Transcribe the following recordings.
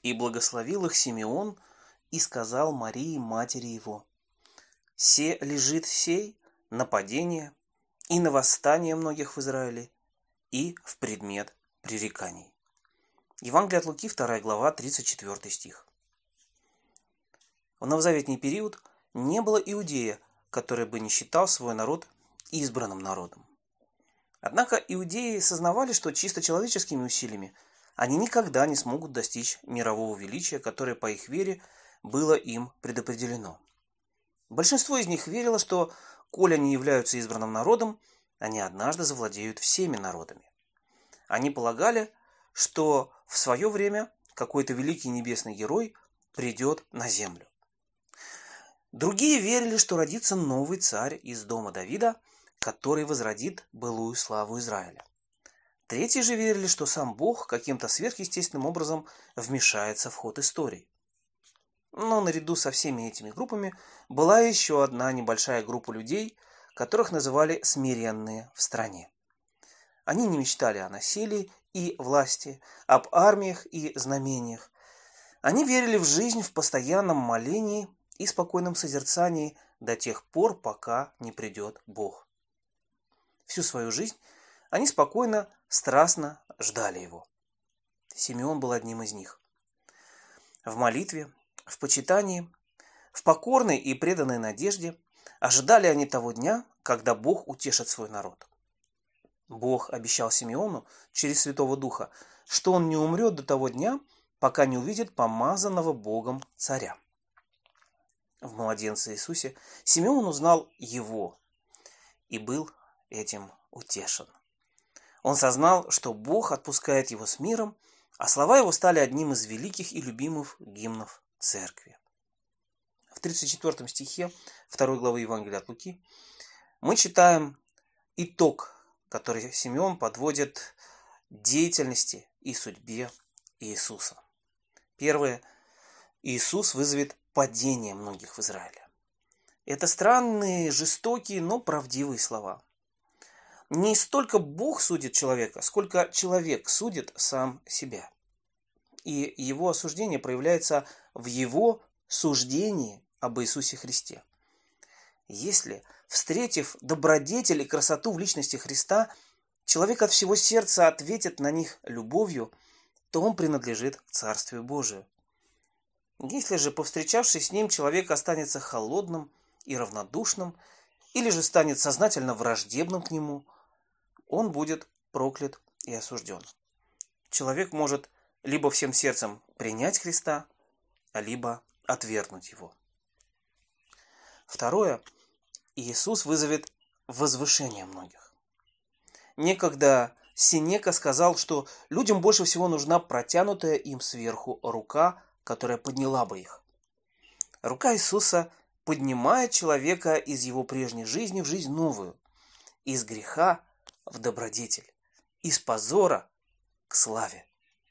И благословил их Симеон и сказал Марии, матери его: «Се лежит сей на падение и на восстание многих в Израиле, и в предмет пререканий». Евангелие от Луки, 2 глава, 34 стих. В новозаветний период не было иудея, который бы не считал свой народ избранным народом. Однако иудеи сознавали, что чисто человеческими усилиями они никогда не смогут достичь мирового величия, которое по их вере было им предопределено. Большинство из них верило, что, коль они являются избранным народом, они однажды завладеют всеми народами. Они полагали, что в свое время какой-то великий небесный герой придет на землю. Другие верили, что родится новый царь из дома Давида, который возродит былую славу Израиля. Третьи же верили, что сам Бог каким-то сверхъестественным образом вмешается в ход истории. Но наряду со всеми этими группами была еще одна небольшая группа людей, которых называли смиренные в стране. Они не мечтали о насилии и власти, об армиях и знамениях. Они верили в жизнь в постоянном молении и спокойном созерцании до тех пор, пока не придет Бог. Всю свою жизнь они спокойно, страстно ждали Его. Симеон был одним из них. В молитве, в почитании, в покорной и преданной надежде ожидали они того дня, когда Бог утешит свой народ. Бог обещал Симеону через Святого Духа, что он не умрет до того дня, пока не увидит помазанного Богом царя. В младенце Иисусе Симеон узнал Его и был этим утешен. Он сознал, что Бог отпускает его с миром, а слова его стали одним из великих и любимых гимнов церкви. В 34 стихе 2 главы Евангелия от Луки мы читаем итог, который Симеон подводит деятельности и судьбе Иисуса. Первое. Иисус вызовет падение многих в Израиле. Это странные, жестокие, но правдивые слова. Не столько Бог судит человека, сколько человек судит сам себя. И его осуждение проявляется в его суждении об Иисусе Христе. Если, встретив добродетель и красоту в личности Христа, человек от всего сердца ответит на них любовью, то он принадлежит к Царствию Божию. Если же, повстречавшись с ним, человек останется холодным и равнодушным, или же станет сознательно враждебным к нему, он будет проклят и осужден. Человек может либо всем сердцем принять Христа, либо отвергнуть Его. Второе. Иисус вызовет возвышение многих. Некогда Сенека сказал, что людям больше всего нужна протянутая им сверху рука, которая подняла бы их. Рука Иисуса поднимает человека из его прежней жизни в жизнь новую, из греха в добродетель, из позора к славе.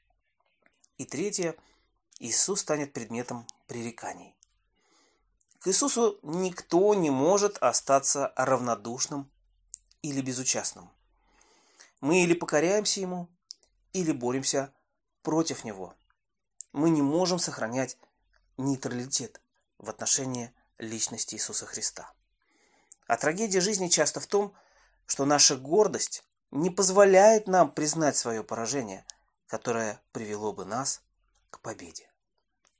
И третье. Иисус станет предметом пререканий. К Иисусу никто не может остаться равнодушным или безучастным. Мы или покоряемся Ему, или боремся против Него. Мы не можем сохранять нейтралитет в отношении личности Иисуса Христа. А трагедия жизни часто в том, что наша гордость не позволяет нам признать свое поражение, которое привело бы нас к победе.